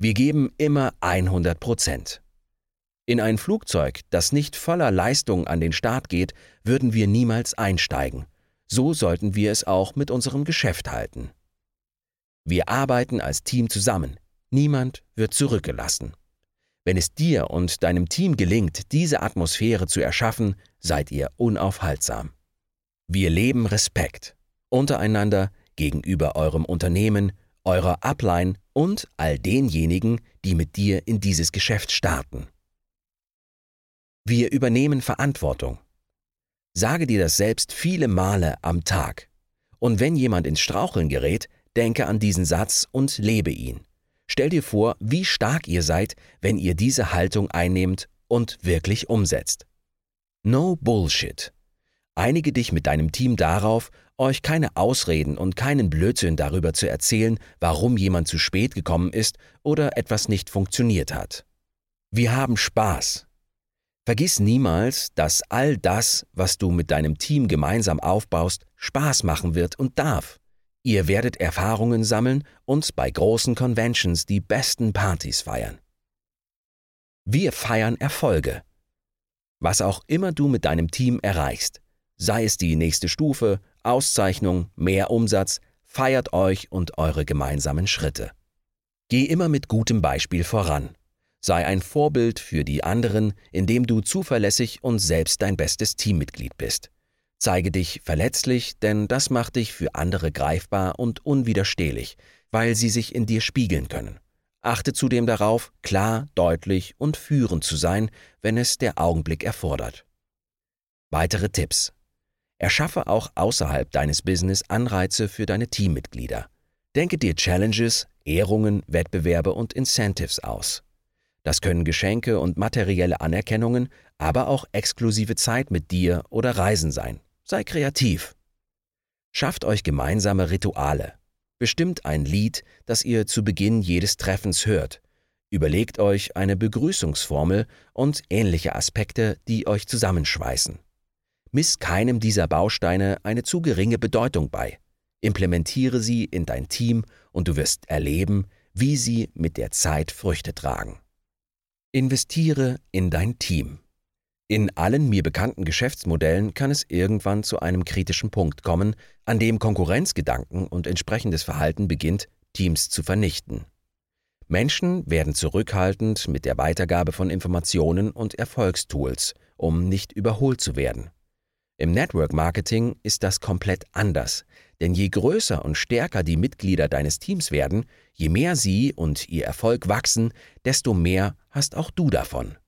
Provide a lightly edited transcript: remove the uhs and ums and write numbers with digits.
Wir geben immer 100%. In ein Flugzeug, das nicht voller Leistung an den Start geht, würden wir niemals einsteigen. So sollten wir es auch mit unserem Geschäft halten. Wir arbeiten als Team zusammen. Niemand wird zurückgelassen. Wenn es dir und deinem Team gelingt, diese Atmosphäre zu erschaffen, seid ihr unaufhaltsam. Wir leben Respekt. Untereinander, gegenüber eurem Unternehmen, eurer Upline und all denjenigen, die mit dir in dieses Geschäft starten. Wir übernehmen Verantwortung. Sage dir das selbst viele Male am Tag. Und wenn jemand ins Straucheln gerät, denke an diesen Satz und lebe ihn. Stell dir vor, wie stark ihr seid, wenn ihr diese Haltung einnehmt und wirklich umsetzt. No Bullshit. Einige dich mit deinem Team darauf, euch keine Ausreden und keinen Blödsinn darüber zu erzählen, warum jemand zu spät gekommen ist oder etwas nicht funktioniert hat. Wir haben Spaß. Vergiss niemals, dass all das, was du mit deinem Team gemeinsam aufbaust, Spaß machen wird und darf. Ihr werdet Erfahrungen sammeln und bei großen Conventions die besten Partys feiern. Wir feiern Erfolge. Was auch immer du mit deinem Team erreichst, sei es die nächste Stufe, Auszeichnung, mehr Umsatz, feiert euch und eure gemeinsamen Schritte. Geh immer mit gutem Beispiel voran. Sei ein Vorbild für die anderen, indem du zuverlässig und selbst dein bestes Teammitglied bist. Zeige dich verletzlich, denn das macht dich für andere greifbar und unwiderstehlich, weil sie sich in dir spiegeln können. Achte zudem darauf, klar, deutlich und führend zu sein, wenn es der Augenblick erfordert. Weitere Tipps: Erschaffe auch außerhalb deines Business Anreize für deine Teammitglieder. Denke dir Challenges, Ehrungen, Wettbewerbe und Incentives aus. Das können Geschenke und materielle Anerkennungen, aber auch exklusive Zeit mit dir oder Reisen sein. Sei kreativ. Schafft euch gemeinsame Rituale. Bestimmt ein Lied, das ihr zu Beginn jedes Treffens hört. Überlegt euch eine Begrüßungsformel und ähnliche Aspekte, die euch zusammenschweißen. Miss keinem dieser Bausteine eine zu geringe Bedeutung bei. Implementiere sie in dein Team und du wirst erleben, wie sie mit der Zeit Früchte tragen. Investiere in dein Team. In allen mir bekannten Geschäftsmodellen kann es irgendwann zu einem kritischen Punkt kommen, an dem Konkurrenzgedanken und entsprechendes Verhalten beginnt, Teams zu vernichten. Menschen werden zurückhaltend mit der Weitergabe von Informationen und Erfolgstools, um nicht überholt zu werden. Im Network Marketing ist das komplett anders, denn je größer und stärker die Mitglieder deines Teams werden, je mehr sie und ihr Erfolg wachsen, desto mehr hast auch du davon.